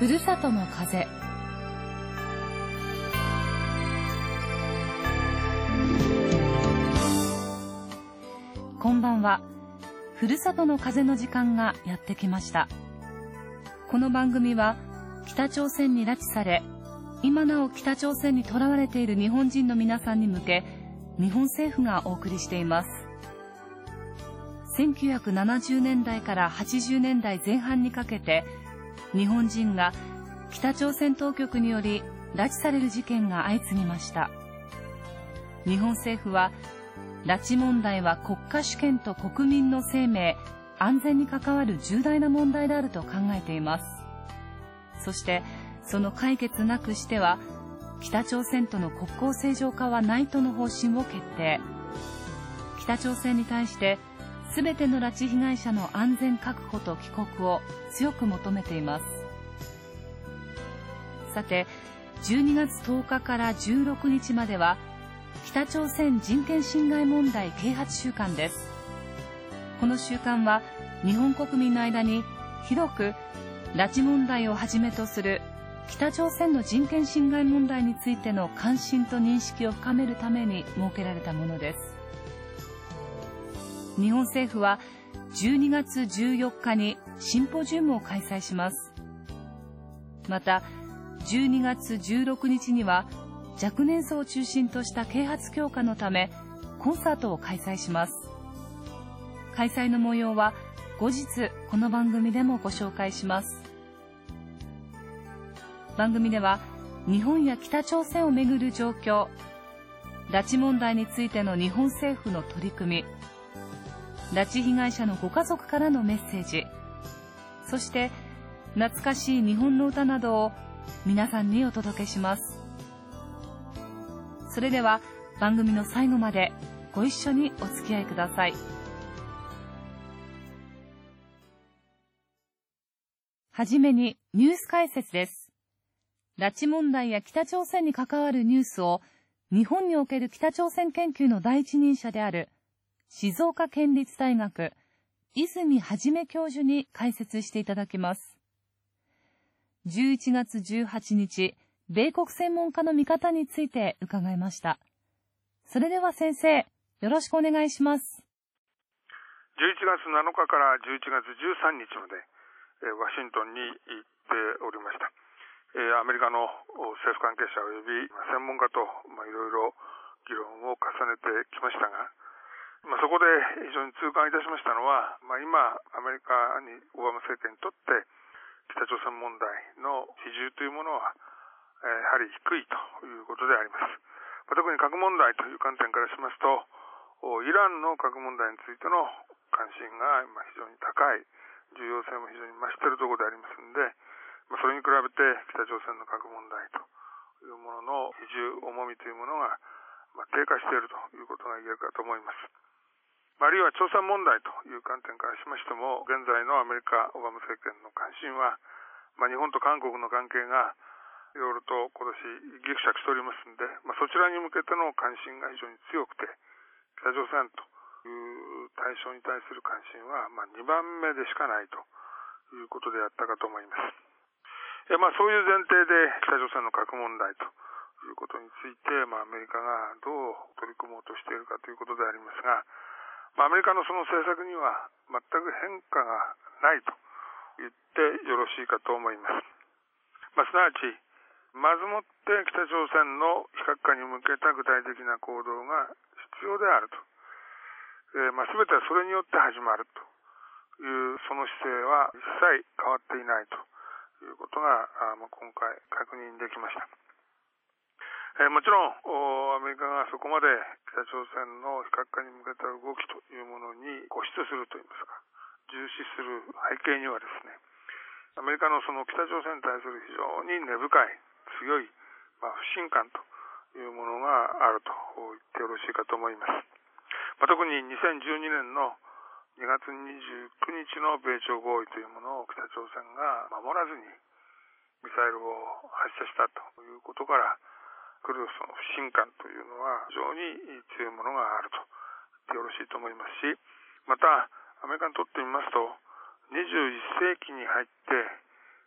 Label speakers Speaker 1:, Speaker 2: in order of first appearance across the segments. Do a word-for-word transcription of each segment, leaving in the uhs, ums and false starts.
Speaker 1: ふるさとの風。こんばんは。ふるさとの風の時間がやってきました。この番組は北朝鮮に拉致され、今なお北朝鮮に囚われている日本人の皆さんに向け、日本政府がお送りしています。せんきゅうひゃくななじゅうねんだいからはちじゅうねんだいぜん半にかけて、日本人が北朝鮮当局により拉致される事件が相次ぎました。日本政府は、拉致問題は国家主権と国民の生命、安全に関わる重大な問題であると考えています。そして、その解決なくしては、北朝鮮との国交正常化はないとの方針を決定。北朝鮮に対して、すべての拉致被害者の安全確保と帰国を強く求めています。さて、じゅうにがつとおかからじゅうろくにちまでは、北朝鮮人権侵害問題啓発週間です。この週間は、日本国民の間に広く拉致問題をはじめとする北朝鮮の人権侵害問題についての関心と認識を深めるために設けられたものです。日本政府はじゅうにがつじゅうよっかにシンポジウムを開催します。また、じゅうにがつじゅうろくにちには若年層を中心とした啓発強化のためコンサートを開催します。開催の模様は後日この番組でもご紹介します。番組では日本や北朝鮮をめぐる状況、拉致問題についての日本政府の取り組み、拉致被害者のご家族からのメッセージ、そして懐かしい日本の歌などを皆さんにお届けします。それでは番組の最後までご一緒にお付き合いください。はじめにニュース解説です。拉致問題や北朝鮮に関わるニュースを日本における北朝鮮研究の第一人者である静岡県立大学泉元教授に解説していただきます。じゅういちがつじゅうはちにち、米国専門家の見方について伺いました。それでは先生、よろしくお願いします。
Speaker 2: じゅういちがつなのかからじゅういちがつじゅうさんにちまで、ワシントンに行っておりました。アメリカの政府関係者および専門家といろいろ議論を重ねてきましたが、まあ、そこで非常に痛感いたしましたのは、まあ、今アメリカにオバマ政権にとって北朝鮮問題の比重というものは、えー、やはり低いということであります。まあ、特に核問題という観点からしますと、イランの核問題についての関心が今非常に高い、重要性も非常に増しているところでありますので、まあ、それに比べて北朝鮮の核問題というものの比重、重みというものが、まあ、低下しているということが言えるかと思います。あるいは朝鮮問題という観点からしましても、現在のアメリカ、オバマ政権の関心は、まあ、日本と韓国の関係がいろいろと今年ぎくしゃくしておりますので、まあ、そちらに向けての関心が非常に強くて、北朝鮮という対象に対する関心は、まあ、にばんめでしかないということであったかと思います。えまあ、そういう前提で北朝鮮の核問題ということについて、まあ、アメリカがどう取り組もうとしているかということでありますが、まあ、アメリカのその政策には全く変化がないと言ってよろしいかと思います。まあ、すなわち、まずもって北朝鮮の非核化に向けた具体的な行動が必要であると。えー、まあ、全てはそれによって始まるという、その姿勢は一切変わっていないということが、あまあ、今回確認できました。えー、もちろんアメリカがそこまで北朝鮮の非核化に向けた動きというものに固執するといいますか、重視する背景にはですね、アメリカのその北朝鮮に対する非常に根深い強い、まあ、不信感というものがあると言ってよろしいかと思います。まあ、特ににせんじゅうにねんのにがつにじゅうくにちの米朝合意というものを北朝鮮が守らずにミサイルを発射したということから来るその不信感というのは非常に強いものがあると言ってよろしいと思いますし、またアメリカにとってみますとにじゅういっせいきに入って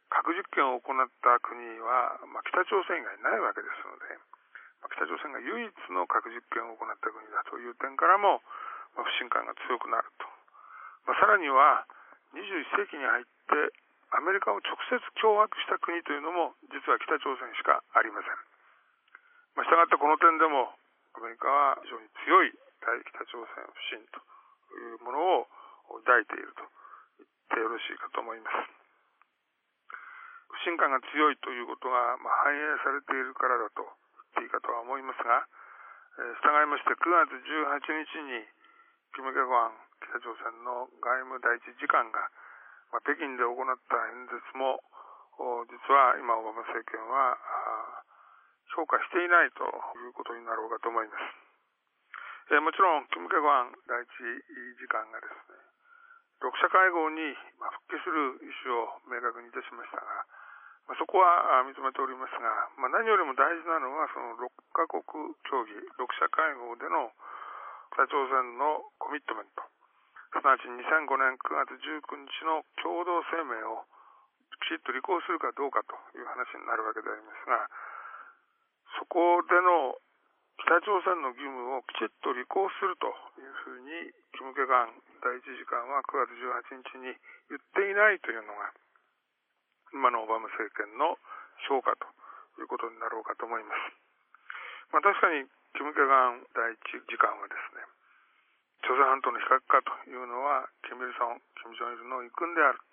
Speaker 2: 核実験を行った国は、まあ、北朝鮮以外ないわけですので、まあ、北朝鮮が唯一の核実験を行った国だという点からも、まあ、不信感が強くなると。まあ、さらにはにじゅういっせいきに入ってアメリカを直接脅迫した国というのも実は北朝鮮しかありません。まあ、したがってこの点でもアメリカは非常に強い対北朝鮮不信というものを抱いていると言ってよろしいかと思います。不信感が強いということが、まあ、反映されているからだと言っていいかとは思いますが、えー、従いましてくがつじゅうはちにちにキム・ケゴン北朝鮮の外務第一次官が、まあ、北京で行った演説も実は今オバマ政権は評価していないということになろうかと思います。えー、もちろんキム・ケゴン第一次官がですね、ろく者会合に復帰する意思を明確にいたしましたが、まあ、そこは認めておりますが、まあ、何よりも大事なのはそのろっかこく協議ろく者会合での北朝鮮のコミットメント、すなわちにせんごねんくがつじゅうくにちの共同声明をきちっと履行するかどうかという話になるわけでありますが、そこでの北朝鮮の義務をきちっと履行するというふうにキム・ケゴン第一次官はくがつじゅうはちにちに言っていないというのが今のオバマ政権の評価ということになろうかと思います。まあ、確かにキム・ケゴン第一次官はですね、朝鮮半島の非核化というのはキム・イルソン、キム・ジョンイルの遺訓であるって、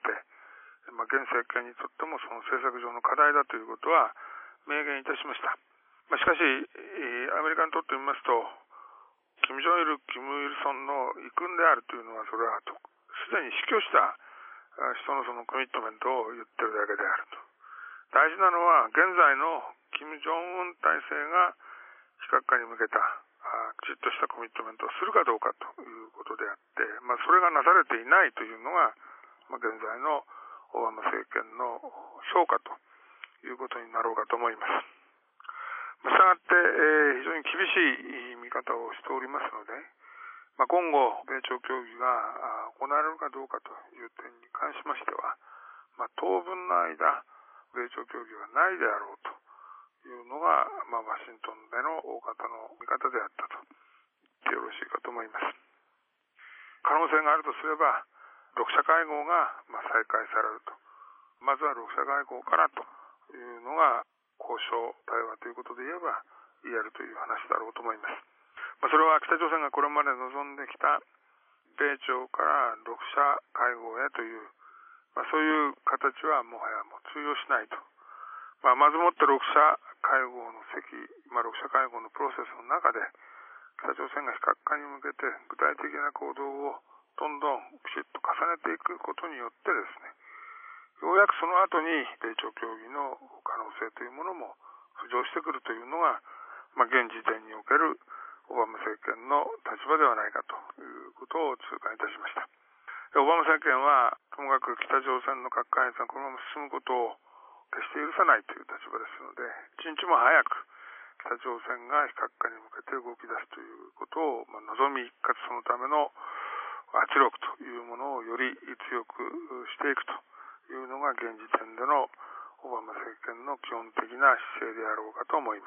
Speaker 2: まあ、現政権にとってもその政策上の課題だということは明言いたしました。まあ、しかしアメリカにとってみますと、キム・ジョンイル、キム・イルソンの遺訓であるというのは、それはすでに死去した人のそのコミットメントを言ってるだけであると。大事なのは現在のキム・ジョンウン体制が非核化に向けたきちっとしたコミットメントをするかどうかということであって、まあ、それがなされていないというのが、まあ、現在のオバマ政権の評価ということになろうかと思います。したがって、えー、非常に厳しい見方をしておりますので、まあ、今後米朝協議が行われるかどうかという点に関しましては、まあ、当分の間米朝協議はないであろうというのが、まあ、ワシントンでの大方の見方であったと言ってよろしいかと思います。可能性があるとすればろく者会合がまあ再開されると。まずはろく者会合からというのが交渉対話ということで言えば言えるという話だろうと思います。まあ、それは北朝鮮がこれまで望んできた米朝からろく者会合へという、まあ、そういう形はもはやもう通用しないと。まあ、まずもってろく者会合の席、まあ、ろく者会合のプロセスの中で北朝鮮が非核化に向けて具体的な行動をどんどんきちっと重ねていくことによってですね、ようやくその後に米朝協議の可能性というものも浮上してくるというのが、まあ、現時点におけるオバマ政権の立場ではないかということを痛感いたしました。でオバマ政権はともかく北朝鮮の核開発がこのまま進むことを決して許さないという立場ですので、一日も早く北朝鮮が非核化に向けて動き出すということを、まあ、望み、かつそのための圧力というものをより強くしていくというのが現時点でのオバマ政権の基本的な姿勢であろうかと思います。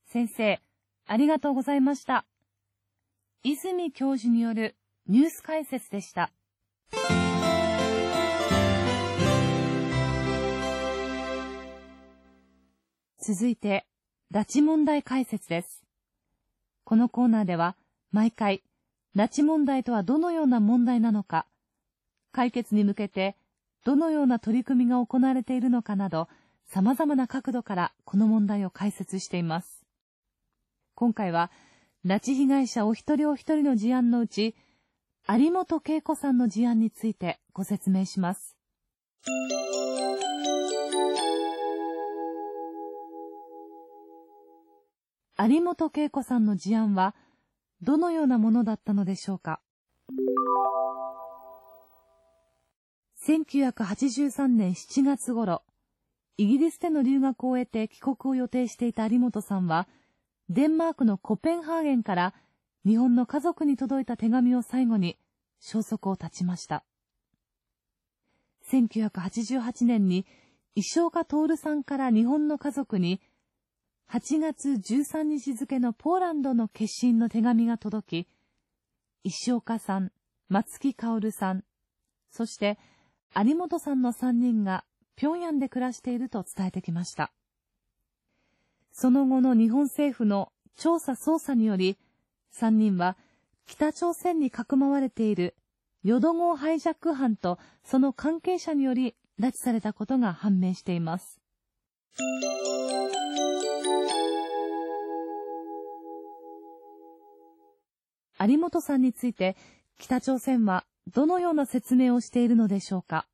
Speaker 1: 先生、ありがとうございました。泉教授によるニュース解説でした。続いて、拉致問題解説です。このコーナーでは、毎回、拉致問題とはどのような問題なのか、解決に向けてどのような取り組みが行われているのかなど、様々な角度からこの問題を解説しています。今回は、拉致被害者お一人お一人の事案のうち、有本恵子さんの事案についてご説明します。有本恵子さんの事案はどのようなものだったのでしょうか。せんきゅうひゃくはちじゅうさんねんしちがつ頃、イギリスでの留学を終えて帰国を予定していた有本さんは、デンマークのコペンハーゲンから日本の家族に届いた手紙を最後に消息を絶ちました。せんきゅうひゃくはちじゅうはちねんに石岡徹さんから日本の家族に、はちがつじゅうさんにち付のポーランドの決心の手紙が届き、石岡さん、松木薫さん、そして有本さんのさんにんが平壌で暮らしていると伝えてきました。その後の日本政府の調査捜査により、さんにんは北朝鮮にかくまわれている淀号ハイジャック犯とその関係者により拉致されたことが判明しています。有本さんについて北朝鮮はどのような説明をしているのでしょうか。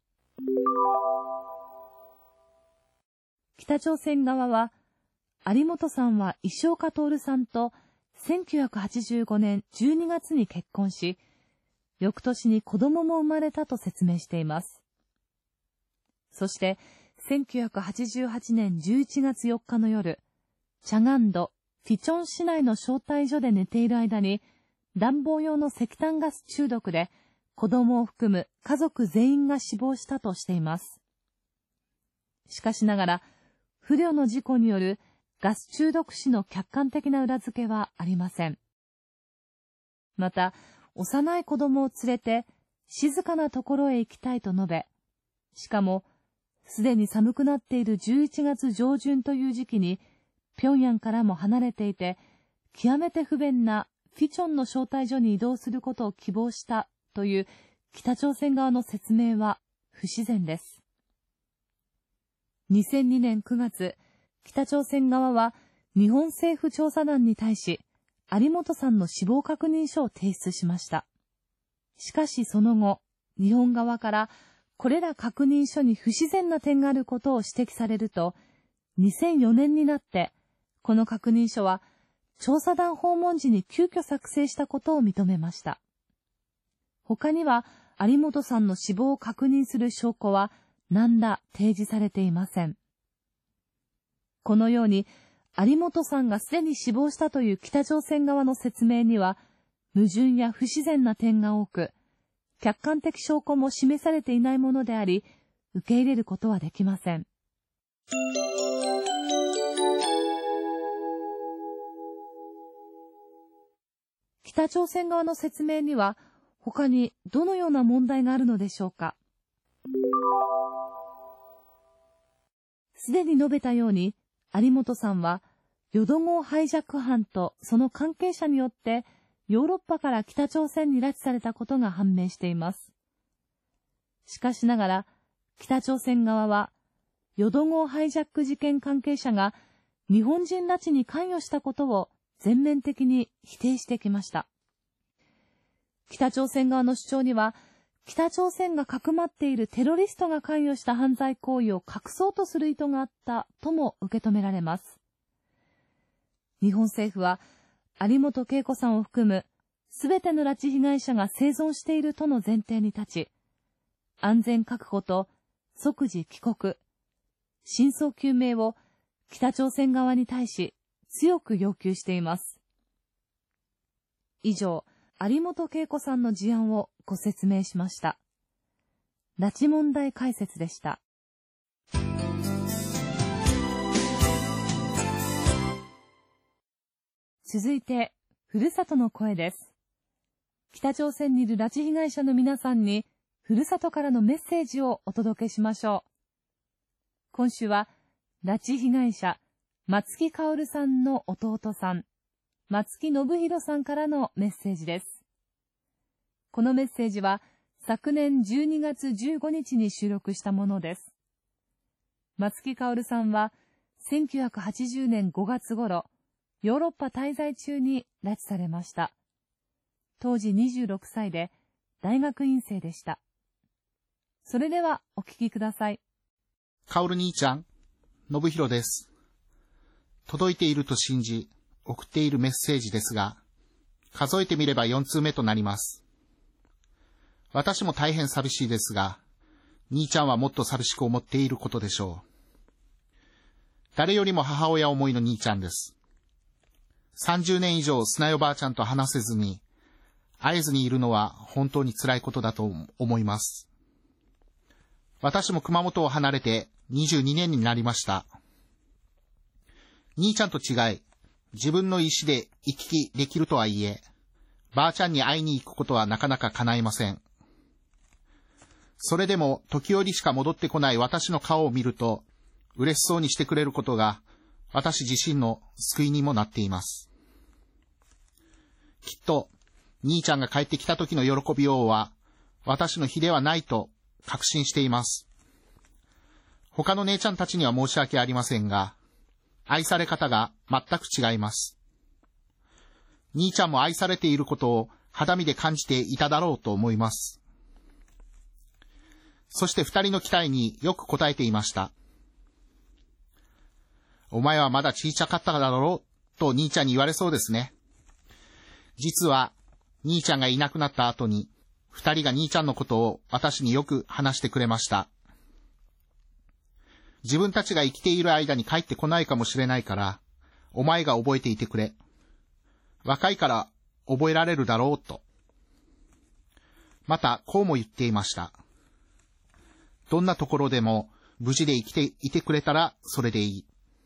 Speaker 1: 北朝鮮側は、有本さんは石岡徹さんとせんきゅうひゃくはちじゅうごねんじゅうにがつに結婚し、翌年に子供も生まれたと説明しています。そして、せんきゅうひゃくはちじゅうはちねんじゅういちがつよっかの夜、チャガンド、フィチョン市内の招待所で寝ている間に、暖房用の石炭ガス中毒で子供を含む家族全員が死亡したとしています。しかしながら、不慮の事故によるガス中毒死の客観的な裏付けはありません。また、幼い子供を連れて静かなところへ行きたいと述べ、しかも、すでに寒くなっているじゅういちがつじょうじゅんという時期に、平壌からも離れていて、極めて不便なフィチョンの招待所に移動することを希望したという北朝鮮側の説明は不自然です。にせんにねんくがつ、北朝鮮側は日本政府調査団に対し、有本さんの死亡確認書を提出しました。しかしその後、日本側からこれら確認書に不自然な点があることを指摘されると、にせんよねんになってこの確認書は調査団訪問時に急遽作成したことを認めました。他には有本さんの死亡を確認する証拠は何ら提示されていません。このように有本さんがすでに死亡したという北朝鮮側の説明には矛盾や不自然な点が多く、客観的証拠も示されていないものであり、受け入れることはできません。北朝鮮側の説明には他にどのような問題があるのでしょうか。すでに述べたように、有本さんは淀号ハイジャック犯とその関係者によってヨーロッパから北朝鮮に拉致されたことが判明しています。しかしながら、北朝鮮側は淀号ハイジャック事件関係者が日本人拉致に関与したことを全面的に否定してきました。北朝鮮側の主張には、北朝鮮がかくまっているテロリストが関与した犯罪行為を隠そうとする意図があったとも受け止められます。日本政府は、有本恵子さんを含むすべての拉致被害者が生存しているとの前提に立ち、安全確保と即時帰国、真相究明を北朝鮮側に対し強く要求しています。以上、有本恵子さんの事案をご説明しました。拉致問題解説でした。続いて、ふるさとの声です。北朝鮮にいる拉致被害者の皆さんに、ふるさとからのメッセージをお届けしましょう。今週は、拉致被害者、松木薫さんの弟さん、松木信弘さんからのメッセージです。このメッセージは、昨年じゅうにがつじゅうごにちに収録したものです。松木薫さんは、せんきゅうひゃくはちじゅうねんごがつ頃、ヨーロッパ滞在中に拉致されました。当時にじゅうろくさいで、大学院生でした。それではお聞きください。
Speaker 3: 薫兄ちゃん、信弘です。届いていると信じ、送っているメッセージですが、数えてみればよんつうめとなります。私も大変寂しいですが、兄ちゃんはもっと寂しく思っていることでしょう。誰よりも母親思いの兄ちゃんです。さんじゅうねん以上砂代ばあちゃんと話せずに、会えずにいるのは本当に辛いことだと思います。私も熊本を離れてにじゅうにねんになりました。兄ちゃんと違い、自分の意思で行き来できるとはいえ、ばあちゃんに会いに行くことはなかなか叶いません。それでも時折しか戻ってこない私の顔を見ると、嬉しそうにしてくれることが、私自身の救いにもなっています。きっと、兄ちゃんが帰ってきた時の喜びようは、私の比ではないと確信しています。他の姉ちゃんたちには申し訳ありませんが、愛され方が全く違います。兄ちゃんも愛されていることを肌身で感じていただろうと思います。そして二人の期待によく応えていました。お前はまだ小さかっただろうと兄ちゃんに言われそうですね。実は兄ちゃんがいなくなった後に、二人が兄ちゃんのことを私によく話してくれました。自分たちが生きている間に帰ってこないかもしれないから、お前が覚えていてくれ。若いから覚えられるだろうと。またこうも言っていました。どんなところでも無事で生きていてくれたらそれでいい。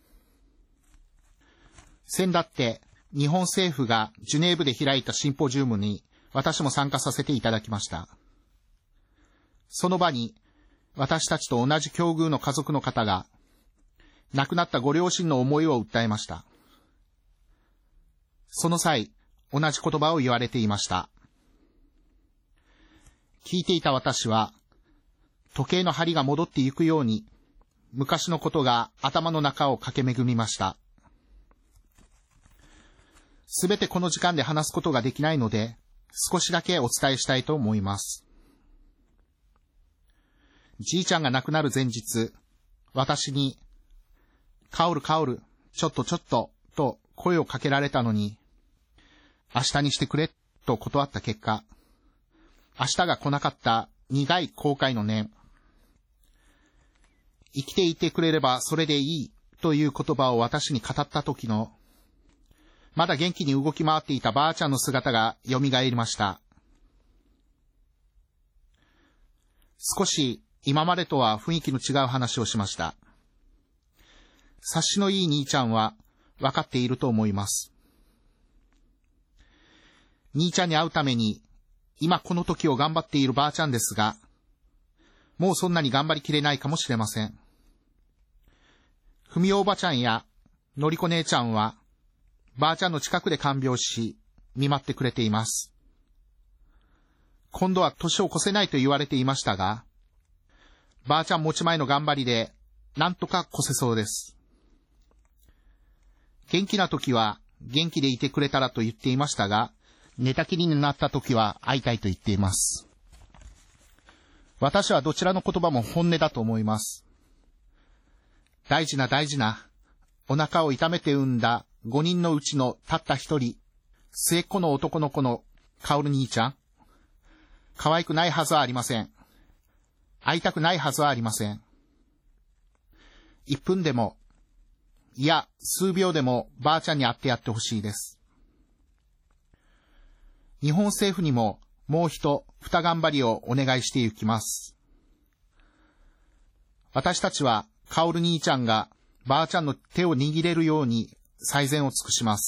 Speaker 3: 先だって日本政府がジュネーブで開いたシンポジウムに私も参加させていただきました。その場に私たちと同じ境遇の家族の方が亡くなったご両親の思いを訴えました。その際、同じ言葉を言われていました。聞いていた私は、時計の針が戻っていくように、昔のことが頭の中を駆け巡りました。すべてこの時間で話すことができないので、少しだけお伝えしたいと思います。じいちゃんが亡くなる前日、私に、カオルカオル、ちょっとちょっと、と声をかけられたのに、明日にしてくれ、と断った結果、明日が来なかった苦い後悔の念、生きていてくれればそれでいい、という言葉を私に語った時の、まだ元気に動き回っていたばあちゃんの姿が蘇りました。少し今までとは雰囲気の違う話をしました。察しのいい兄ちゃんは分かっていると思います。兄ちゃんに会うために今この時を頑張っているばあちゃんですが、もうそんなに頑張りきれないかもしれません。ふみおおばちゃんやのりこ姉ちゃんはばあちゃんの近くで看病し見舞ってくれています。今度は年を越せないと言われていましたが、ばあちゃん持ち前の頑張りでなんとか越せそうです。元気な時は元気でいてくれたらと言っていましたが、寝たきりになった時は会いたいと言っています。私はどちらの言葉も本音だと思います。大事な大事な、お腹を痛めて産んだごにんのうちのたった一人、末っ子の男の子のカオル兄ちゃん。可愛くないはずはありません。会いたくないはずはありません。一分でも、いや、数秒でもばあちゃんに会ってやってほしいです。日本政府にももう一、二頑張りをお願いしていきます。私たちは、カオル兄ちゃんがばあちゃんの手を握れるように最善を尽くします。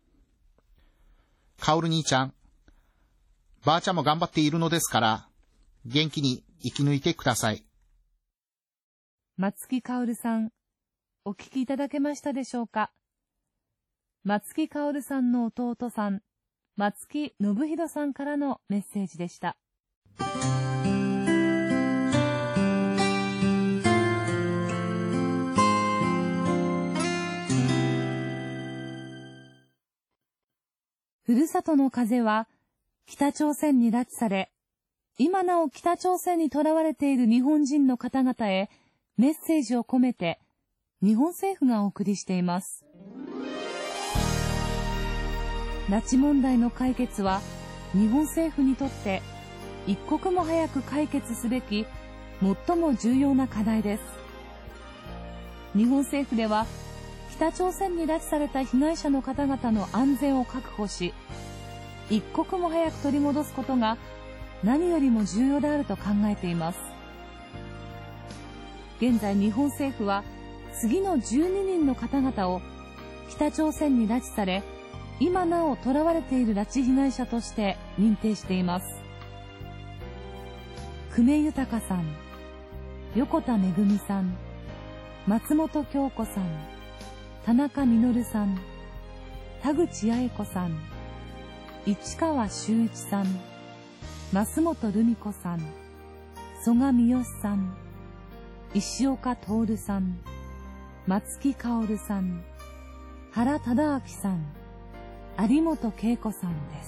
Speaker 3: カオル兄ちゃん、ばあちゃんも頑張っているのですから、元気に生き抜いてください。
Speaker 1: 松木薫さん、お聞きいただけましたでしょうか。松木薫さんの弟さん、松木信弘さんからのメッセージでした。ふるさとの風は北朝鮮に拉致され、今なお北朝鮮に囚われている日本人の方々へメッセージを込めて日本政府がお送りしています。拉致問題の解決は日本政府にとって一刻も早く解決すべき最も重要な課題です。日本政府では北朝鮮に拉致された被害者の方々の安全を確保し、一刻も早く取り戻すことが何よりも重要であると考えています。 現在日本政府は次のじゅうににんの方々を北朝鮮に拉致され、今なお囚われている拉致被害者として認定しています。久米豊さん、横田めぐみさん、松本京子さん、田中実さん、田口八重子さん、市川修一さん、増本留美子さん、曽我三好さん、石岡徹さん、松木薫さん、原忠明さん、有本恵子さんです。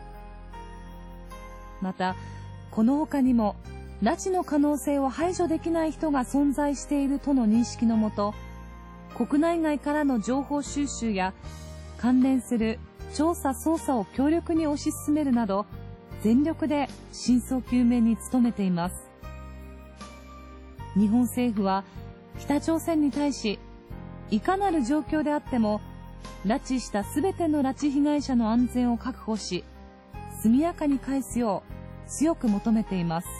Speaker 1: また、この他にも拉致の可能性を排除できない人が存在しているとの認識のもと、国内外からの情報収集や関連する調査捜査を強力に推し進めるなど、全力で真相究明に努めています。日本政府は北朝鮮に対し、いかなる状況であっても拉致したすべての拉致被害者の安全を確保し、速やかに返すよう強く求めています。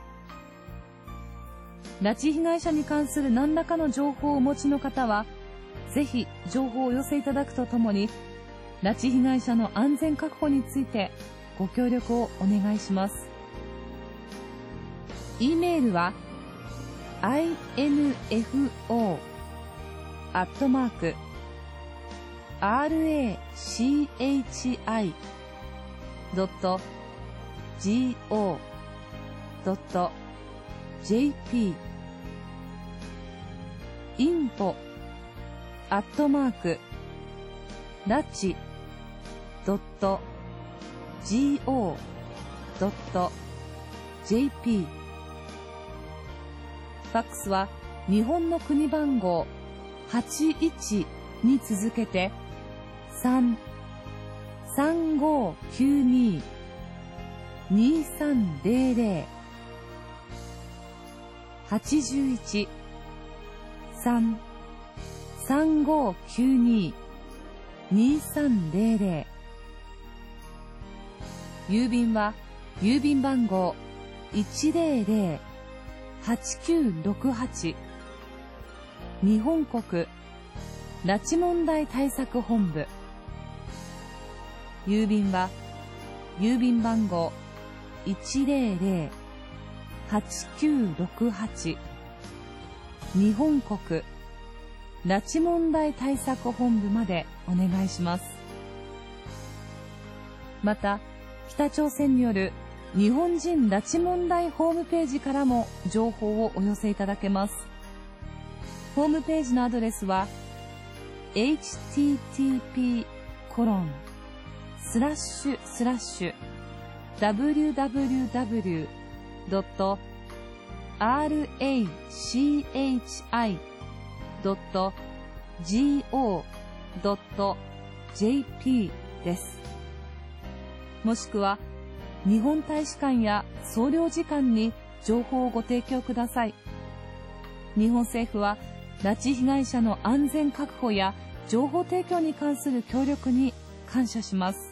Speaker 1: 拉致被害者に関する何らかの情報をお持ちの方は、ぜひ情報をお寄せいただくとともに、拉致被害者の安全確保についてご協力をお願いします。e メールは アイエヌエフオー アットマーク アールエーシーエイチアイ ドット ジーオー ドット ジェーピー インフォ アットマーク拉致 ドット ジーオー ドット ジェーピー ファックスは日本の国番号はちいちに続けてさん さんごきゅうに にさんぜろぜろ はちいち さん さんごきゅうに にさんぜろぜろ、郵便は郵便番号 いちぜろぜろ はちきゅうろくはち 日本国拉致問題対策本部、郵便は郵便番号 いちぜろぜろ はちきゅうろくはち 日本国拉致問題対策本部までお願いします。また、北朝鮮による日本人拉致問題ホームページからも情報をお寄せいただけます。ホームページのアドレスは エイチティーティーピーコロンスラッシュスラッシュダブリュダブリュダブリュドットアールエーシーエイチアイドットジーオードットジェーピー です。もしくは日本大使館や総領事館に情報をご提供ください。日本政府は拉致被害者の安全確保や情報提供に関する協力に感謝します。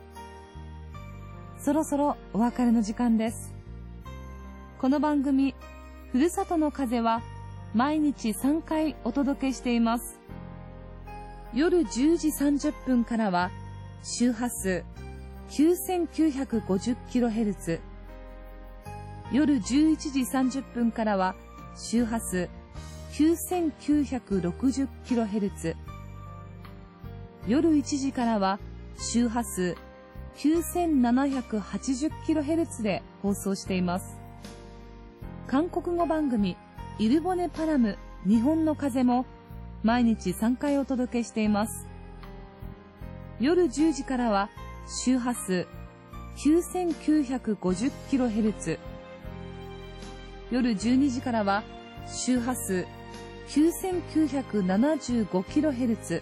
Speaker 1: そろそろお別れの時間です。この番組ふるさとの風は毎日さんかいお届けしています。夜じゅうじさんじゅっぷんからは周波数 きゅうせんきゅうひゃくごじゅっキロヘルツ、 夜じゅういちじさんじゅっぷんからは周波数 きゅうせんきゅうひゃくろくじゅっキロヘルツ、 夜いちじからは周波数 きゅうせんななひゃくはちじゅっキロヘルツ で放送しています。韓国語番組イルボネパラム日本の風も毎日さんかいお届けしています。夜じゅうじからは周波数 きゅうせんきゅうひゃくごじゅっキロヘルツ、 夜じゅうにじからは周波数 きゅうせんきゅうひゃくななじゅうごキロヘルツ、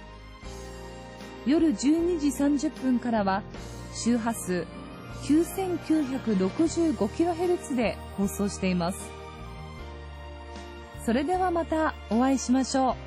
Speaker 1: 夜じゅうにじさんじゅっぷんからは周波数 きゅうせんきゅうひゃくろくじゅうごキロヘルツ で放送しています。それではまたお会いしましょう。